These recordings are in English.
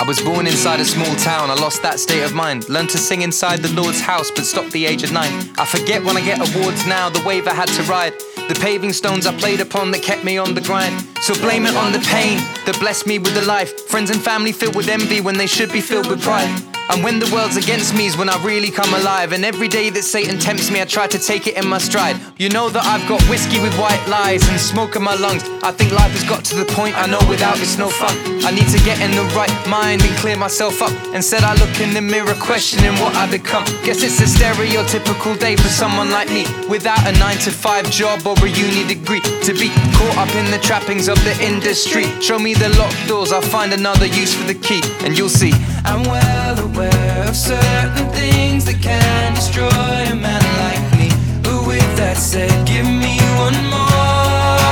was born inside a small town, I lost that state of mind. Learned to sing inside the Lord's house, but stopped the age of 9. I forget when I get awards now, the wave I had to ride, the paving stones I played upon that kept me on the grind. So blame it on the pain that blessed me with the life. Friends and family filled with envy when they should be filled with pride. And when the world's against me is when I really come alive. And every day that Satan tempts me, I try to take it in my stride. You know that I've got whiskey with white lies and smoke in my lungs. I think life has got to the point I know without it's no fun. I need to get in the right mind and clear myself up. Instead I look in the mirror questioning what I become. Guess it's a stereotypical day for someone like me, without a 9-to-5 job or a uni degree, to be caught up in the trappings of the industry. Show me the locked doors, I'll find another use for the key, and you'll see. I'm well aware of certain things that can destroy a man like me, but with that said, give me one more.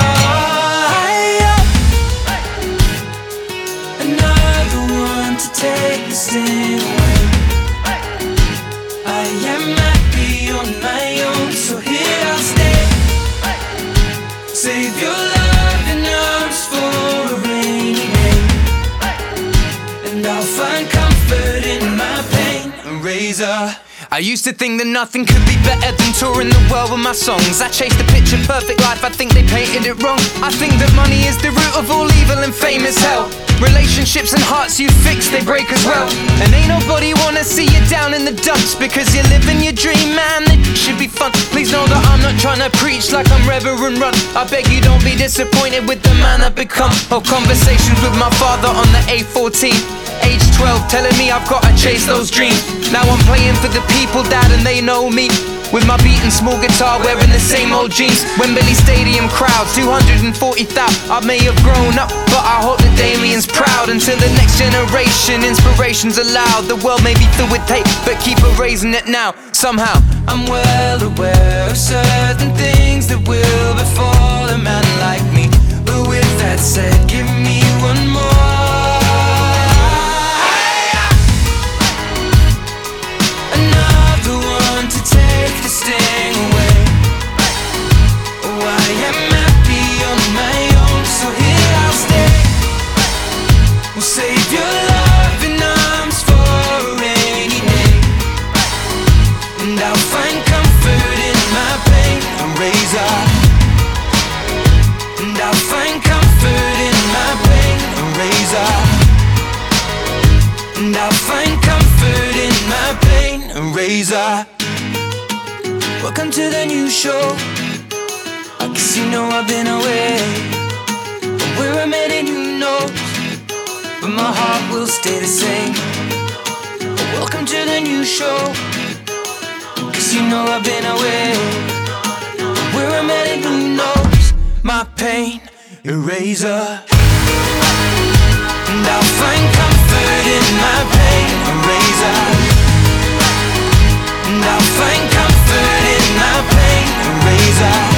Another one to take the sting away. I am happy on my own, so here I'll stay. Save your love and arms for a rainy day, and I'll find comfort in my pain. A razor. I used to think that nothing could be better than touring the world with my songs. I chased a picture perfect life, I think they painted it wrong. I think that money is the root of all evil and fame is hell. Relationships and hearts you fix, they break as well. And ain't nobody wanna see you down in the dumps, because you're living your dream, man, that should be fun. Please know that I'm not trying to preach like I'm Reverend Run. I beg you don't be disappointed with the man I've become. Or conversations with my father on the A14, age 12, telling me I've gotta chase those dreams. Now I'm playing for the people, dad, and they know me, with my beating small guitar, wearing the same old jeans. Wembley Stadium crowd, 240,000. I may have grown up, but I hope that Damien's proud. Until the next generation, inspiration's allowed. The world may be filled with hate, but keep erasing it now, somehow. I'm well aware of certain things that will befall a man like me, but with that said, give me one more. To take the sting away. Oh, I am happy on my own, so here I'll stay. We'll save your love in arms for a rainy day, and I'll find comfort in my pain. A razor. And I'll find comfort in my pain. A razor. And I'll find comfort in my pain. A razor. Welcome to the new show. I guess you know I've been away, but where I'm heading, who knows? But my heart will stay the same. Welcome to the new show. Cause you know I've been away, but where I'm heading, who knows? My pain, eraser. And I'll find comfort in my pain, eraser. And I'll find comfort in my pain, eraser.